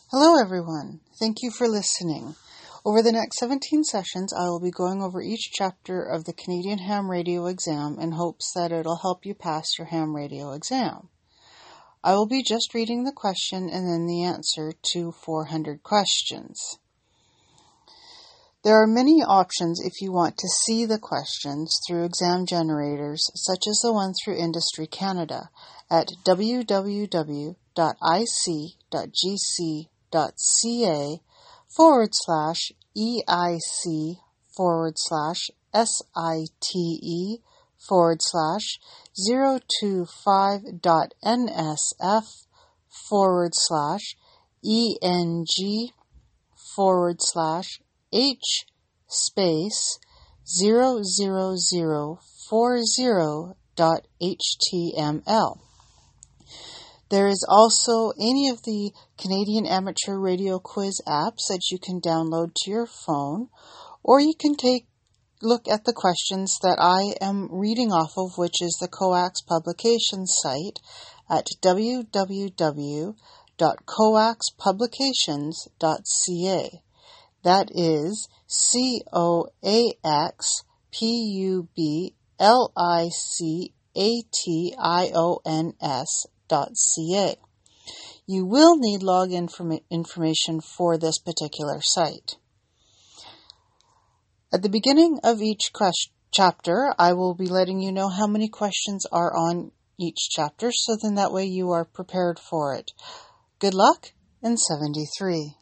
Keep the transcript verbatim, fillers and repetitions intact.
Hello everyone, thank you for listening. Over the next seventeen sessions, I will be going over each chapter of the Canadian Ham Radio exam in hopes that it'll help you pass your ham radio exam. I will be just reading the question and then the answer to four hundred questions. There are many options if you want to see the questions through exam generators, such as the one through Industry Canada at www.ic.gc.ca forward slash EIC forward slash SITE forward slash 025.NSF forward slash ENG forward slash H space zero zero zero four zero dot H T M L. There is also any of the Canadian Amateur Radio Quiz apps that you can download to your phone, or you can take a look at the questions that I am reading off of, which is the COAX Publications site at w w w dot coax publications dot c a. That is C O A X P U B L I C A T I O N S dot C A. You will need login inform- information for this particular site. At the beginning of each quest- chapter, I will be letting you know how many questions are on each chapter, so then that way you are prepared for it. Good luck in seventy-three.